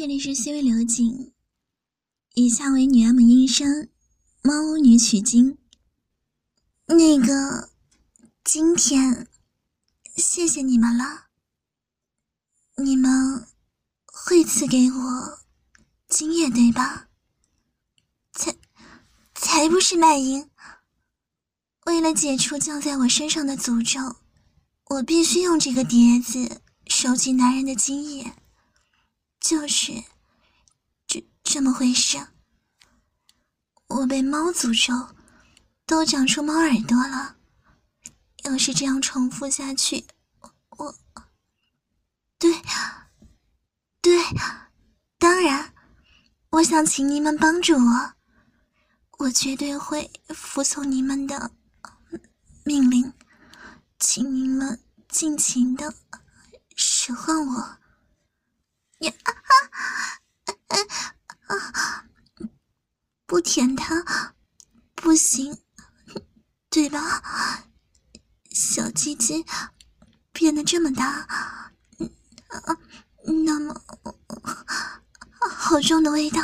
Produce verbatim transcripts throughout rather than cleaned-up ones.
这里是西微流景，以下为女 M 音声，猫巫女取经。那个，今天谢谢你们了，你们会赐给我精液对吧？才才不是卖淫，为了解除降在我身上的诅咒，我必须用这个碟子收集男人的精液，就是这这么回事。我被猫诅咒，都长出猫耳朵了。要是这样重复下去，我……对，对，当然，我想请你们帮助我，我绝对会服从你们的命令，请你们尽情的使唤我。呀啊啊啊！不舔它不行，对吧？小鸡鸡变得这么大，啊，那么好重的味道，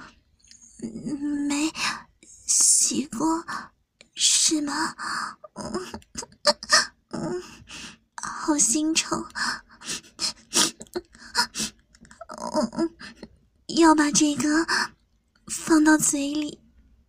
没洗过是吗？嗯，好腥臭。嗯，要把这个放到嘴里。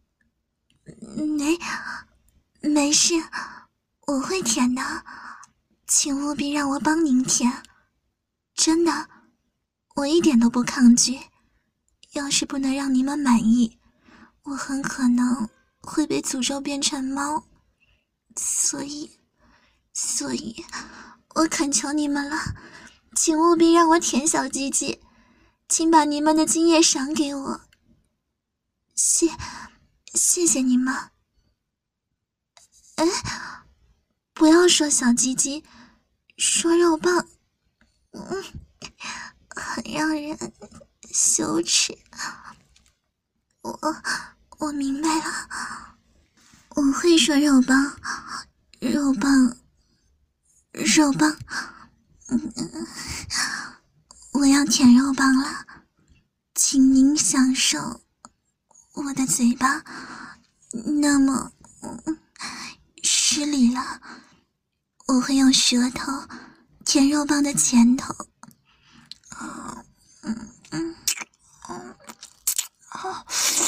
没没事，我会舔的，请务必让我帮您舔。真的，我一点都不抗拒。要是不能让你们满意，我很可能会被诅咒变成猫。所以，所以，我恳求你们了，请务必让我舔小鸡鸡，请把你们的精液赏给我。谢，谢谢你们。哎，不要说小鸡鸡，说肉棒，嗯，很让人羞耻。我我明白了，我会说肉棒，肉棒，肉棒。嗯，我要舔肉棒了，请您享受我的嘴巴。那么，嗯，失礼了，我会用舌头舔肉棒的前头。嗯嗯嗯嗯，啊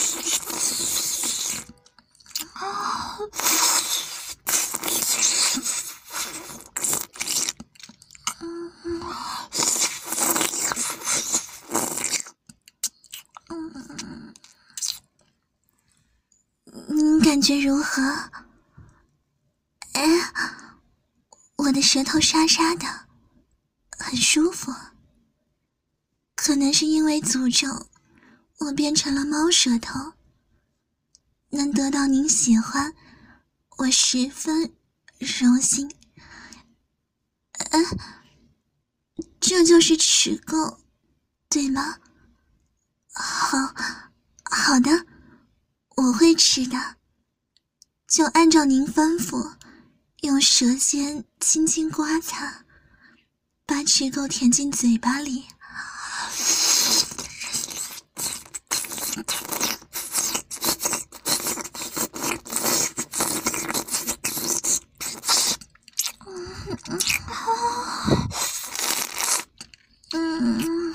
啊！嗯，您感觉如何？哎，我的舌头沙沙的，很舒服。可能是因为诅咒，我变成了猫舌头。能得到您喜欢，我十分荣幸。嗯，这就是齿垢，对吗？好，好的，我会吃的。就按照您吩咐，用舌尖轻轻刮擦，把齿垢填进嘴巴里。嗯，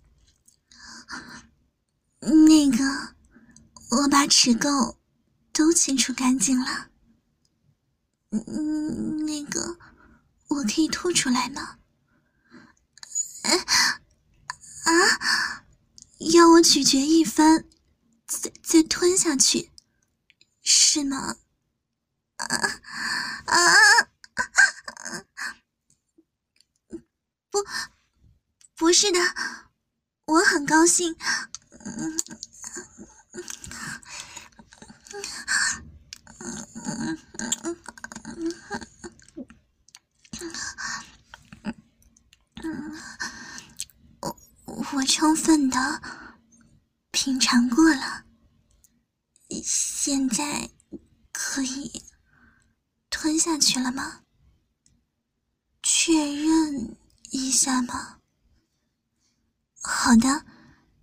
那个，我把齿垢都清除干净了。嗯，那个，我可以吐出来吗？哎，啊，要我咀嚼一番，再再吞下去，是吗？啊啊！不，不是的，我很高兴。嗯嗯嗯嗯，我我充分的品尝过了，现在可以吞下去了吗？确认一下吗？好的，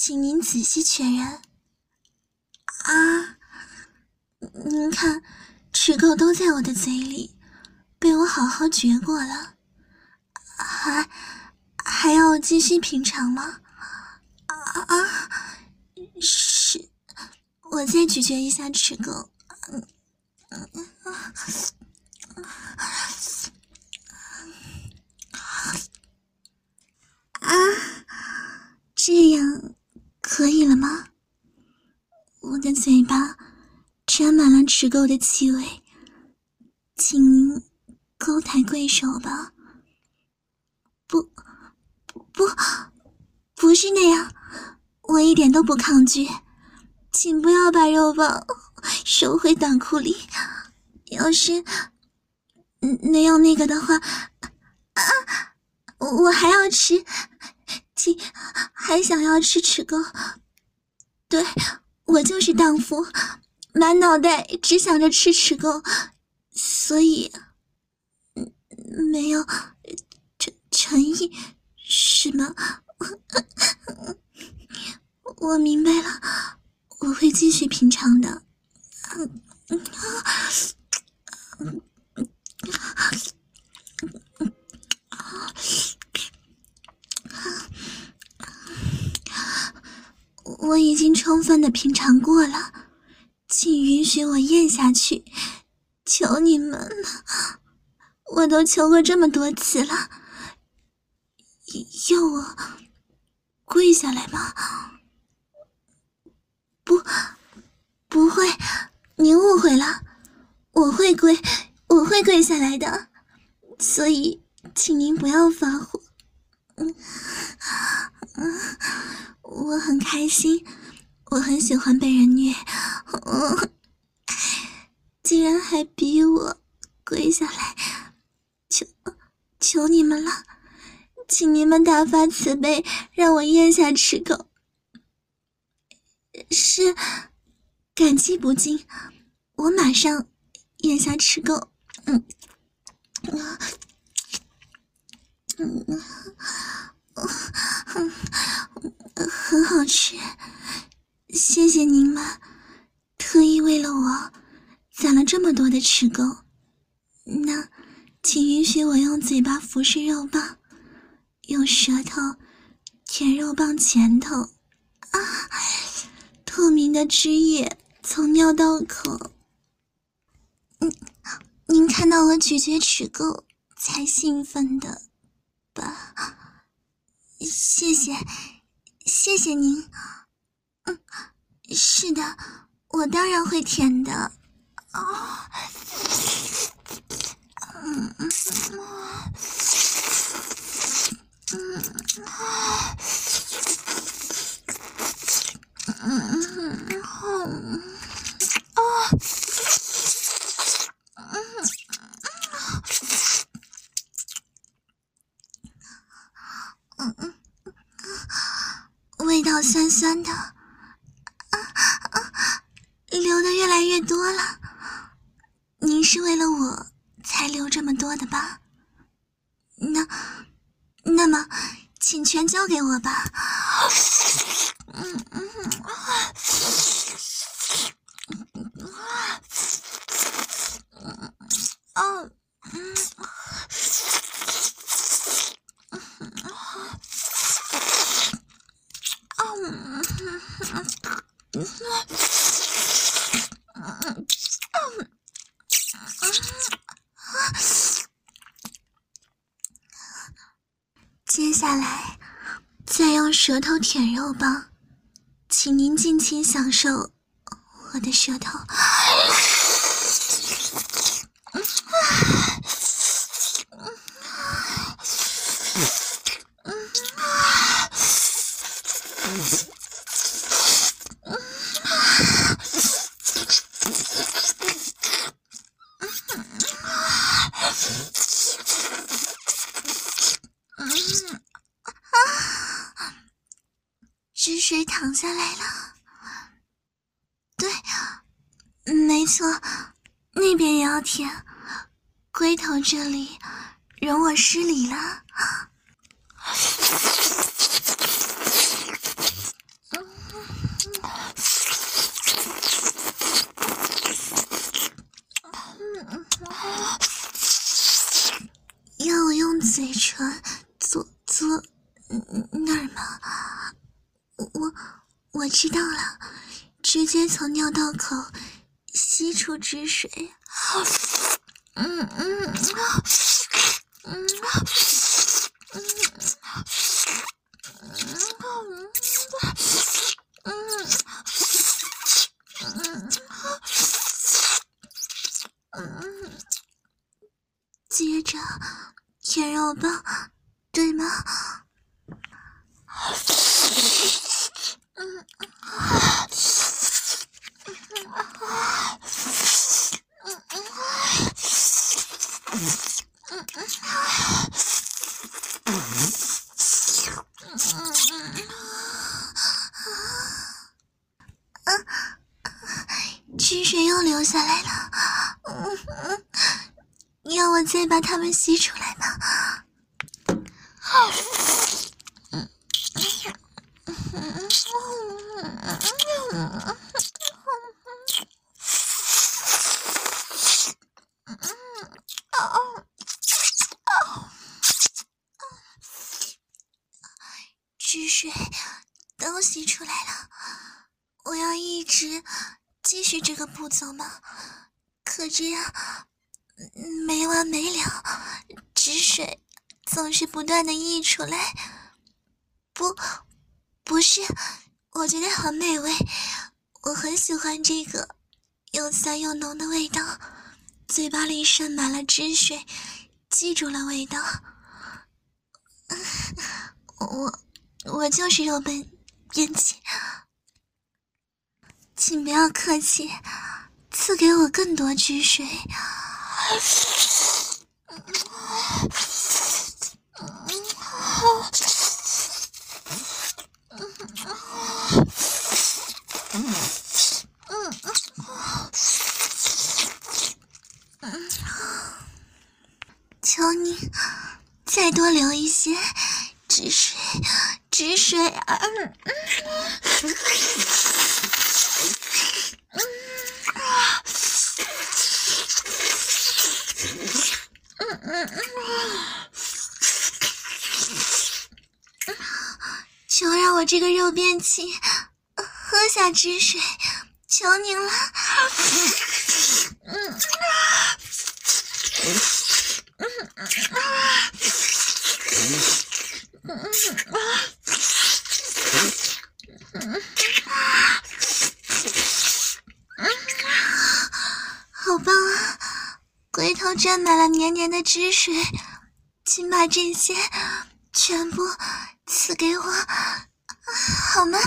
请您仔细确认。啊，您看，齿垢都在我的嘴里，被我好好嚼过了，还还要继续品尝吗？啊啊，是，我再咀嚼一下齿垢。嗯嗯啊，这样可以了吗？我的嘴巴沾满了齿垢的气味，请您高抬贵手吧。不不不，不是那样，我一点都不抗拒，请不要把肉棒收回短裤里，要是那样那个的话，啊，我还要吃，请还想要吃齿垢。对，我就是荡妇，满脑袋只想着吃齿垢，所以没有诚诚意是吗？我明白了，我会继续品尝的。我已经充分的品尝过了，请允许我咽下去，求你们了，我都求过这么多次了，要我跪下来吗？不，不会，您误会了，我会跪，我会跪下来的，所以请您不要发火。嗯嗯，我很开心，我很喜欢被人虐，嗯，竟然还逼我跪下来，求求你们了，请你们大发慈悲，让我咽下齿垢。是，感激不尽，我马上咽下齿垢。嗯嗯嗯嗯，很好吃，谢谢您们特意为了我攒了这么多的齿垢。那请允许我用嘴巴服侍肉棒，用舌头舔肉棒前头。啊，透明的汁液从尿道口。嗯，您看到我咀嚼齿垢才兴奋的吧？谢谢，谢谢您。嗯，是的，我当然会舔的。哦，嗯嗯嗯嗯嗯哦，嗯嗯，味道酸酸的，啊啊，流的越来越多了。您是为了我才流这么多的吧？那那么请全交给我吧。嗯嗯哦嗯接下来再用舌头舔肉棒，请您尽情享受我的舌头。汁水淌下来了，对，没错，那边也要舔，龟头这里容我失礼了。嗯我知道了，直接从尿道口吸出汁水。嗯嗯嗯嗯嗯，接着舔肉棒，对吗？嗯。汁水又流下来了，嗯嗯，要我再把它们吸出来吗？嗯汁水都吸出来了，我要一直继续这个步骤吗？可这样没完没了，汁水总是不断的溢出来。不，不是，我觉得好美味，我很喜欢这个又酸又浓的味道，嘴巴里渗满了汁水，记住了味道。我我就是肉笨编辑，请不要客气，赐给我更多汁水。求你再多留一些汁水，汁水啊！嗯嗯嗯嗯，求让我这个肉便器喝下汁水，求您了。嗯。好棒啊！龟头沾满了黏黏的汁水，请把这些全部赐给我，好吗？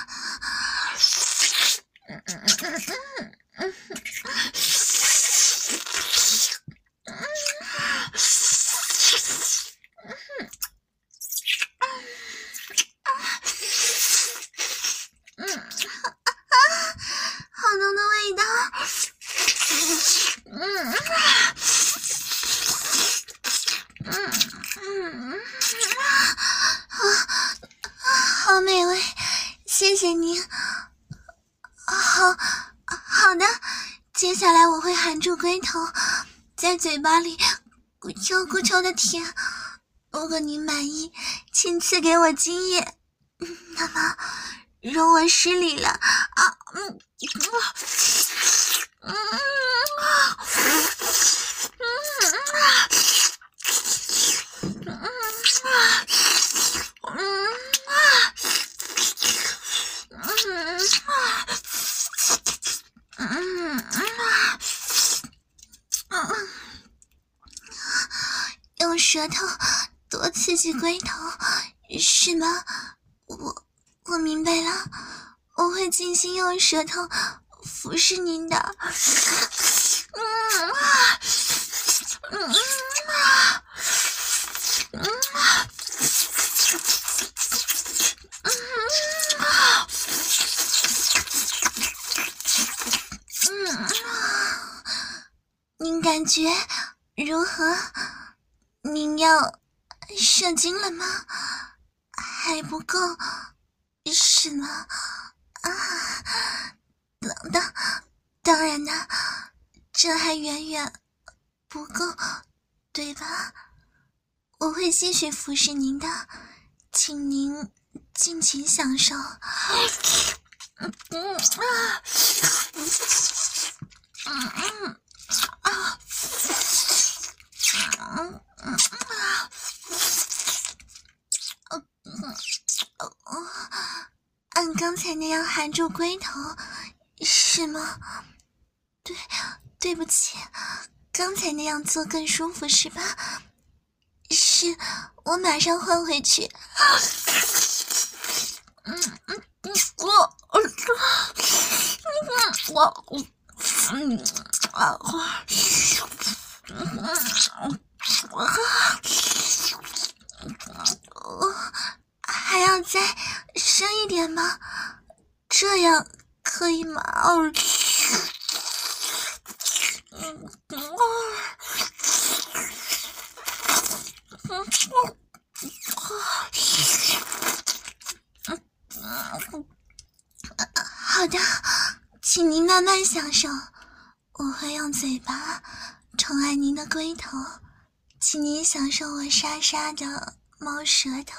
好浓的味道，嗯嗯嗯，好美味，谢谢您。好好的，接下来我会含住龟头，在嘴巴里咕啾咕啾的舔。如果您满意，请赐给我精液。那么，容我失礼了啊！嗯嗯用舌头多刺激龟头，是吗？我我明白了，我会尽心用舌头服侍您的。嗯嗯嗯嗯，您感觉如何？您要射精了吗？还不够，是吗？啊，等等，当然呢，这还远远不够，对吧？我会继续服侍您的，请您尽情享受。 嗯嗯啊，嗯嗯啊，嗯嗯啊，嗯嗯嗯，按刚才那样含住龟头，是吗？对，对不起，刚才那样做更舒服是吧？是，我马上换回去。嗯嗯嗯，我我我我嗯啊我我还要再深一点吗？这样可以吗？哦，嗯嗯好的，请您慢慢享受，我会用嘴巴宠爱您的龟头，请您享受我沙沙的猫舌头。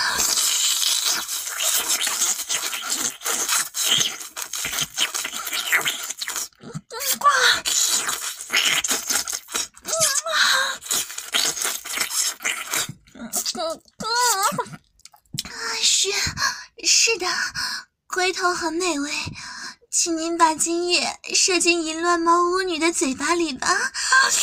是是的，龟头很美味，请您把精液射进淫乱猫巫女的嘴巴里吧。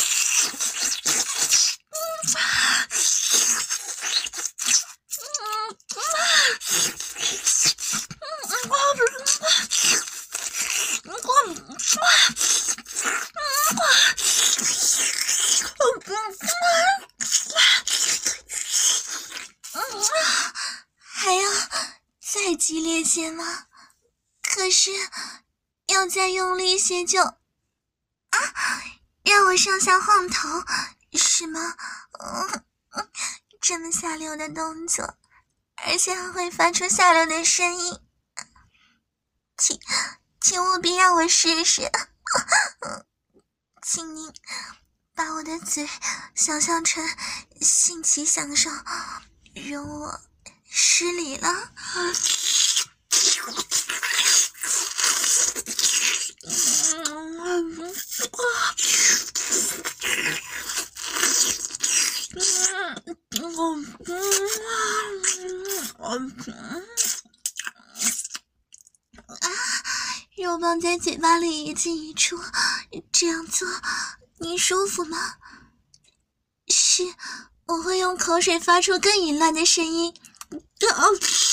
还要再激烈些吗？可是要再用力些就啊，让我上下晃头是吗？嗯嗯，这么下流的动作，而且还会发出下流的声音，请请务必让我试试。请您把我的嘴想象成性起享受，容我失礼了。啊，肉棒在嘴巴里一进一出，这样做你舒服吗？是，我会用口水发出更淫乱的声音。啊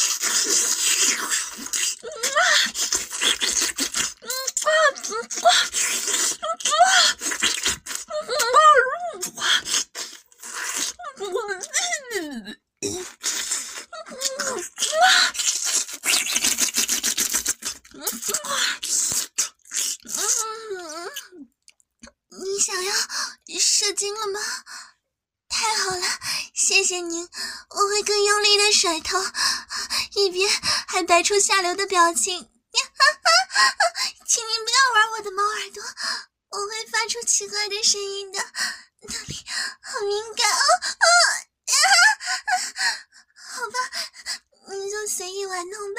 你想要射精了吗？太好了，谢谢您，我会更用力的甩头，一边还摆出下流的表情。请您不要玩我的猫耳朵，我会发出奇怪的声音的，那里好敏感哦。哦好吧，你就随意玩弄吧。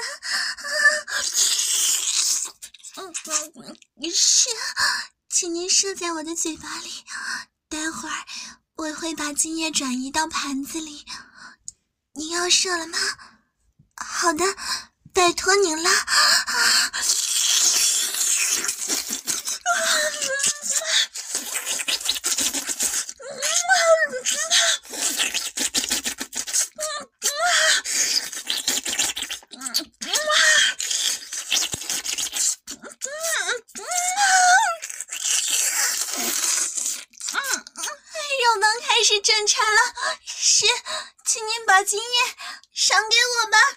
嗯嗯，是，请您射在我的嘴巴里，待会儿我会把精液转移到盘子里。您要射了吗？好的，拜托您了。啊肉棒开始震颤了，是，请您把精液赏给我吧。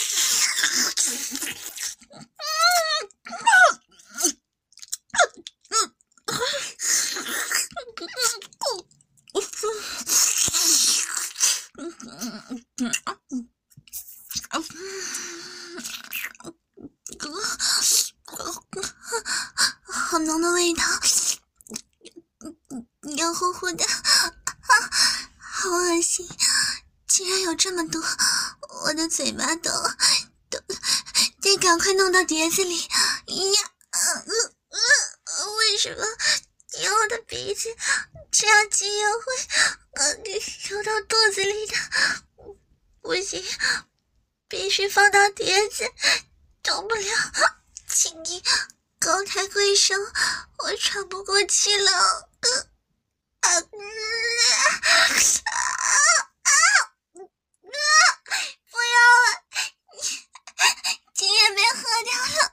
好浓的味道，油乎乎的，好恶心！竟然有这么多，我的嘴巴都都得赶快弄到碟子里呀！呃呃，为什么有我的鼻子这样精液会呃流到肚子里的？不行，必须放到碟子，动不了。请你高抬贵手，我喘不过气了。呃啊啊啊啊！不要了，精液被喝掉了。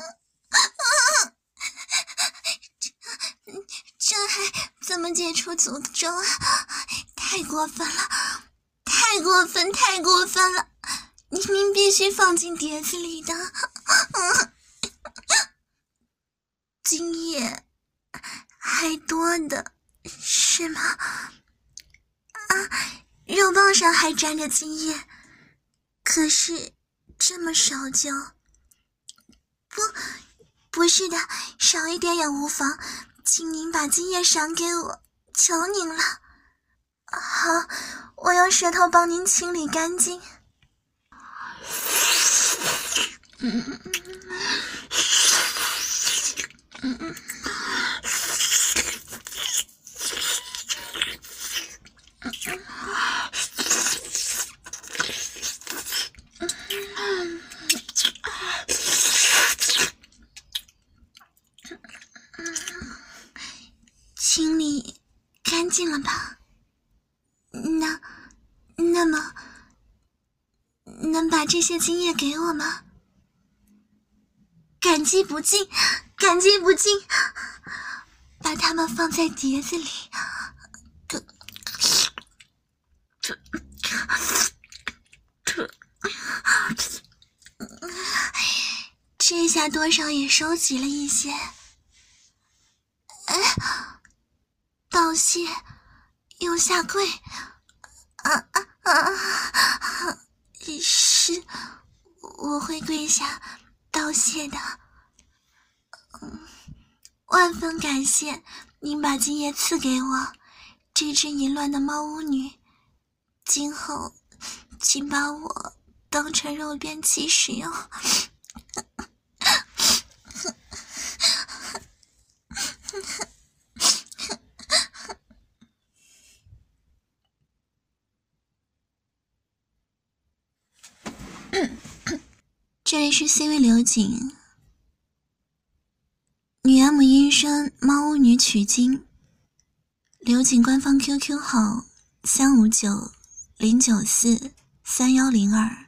这这还怎么解除诅咒啊？太过分了，太过分，太过分了！明明必须放进碟子里的。嗯，精液还多的是吗？啊，肉棒上还沾着精液，可是这么少就……不，不是的，少一点也无妨，请您把精液赏给我，求您了。好，我用舌头帮您清理干净。嗯嗯嗯清理干净了吧？那那么能把这些精液给我吗？感激不尽，感激不尽，把它们放在碟子里。这下多少也收集了一些。哎，道谢，用下跪。啊啊啊！是，我会跪下道谢的。嗯，万分感谢您把精液赐给我，这只淫乱的猫巫女。今后，请把我当成肉便器使用。这里是 C 位刘瑾，女 M 音声猫巫女取经，刘瑾官方 Q Q 号三五九零九四三幺零二。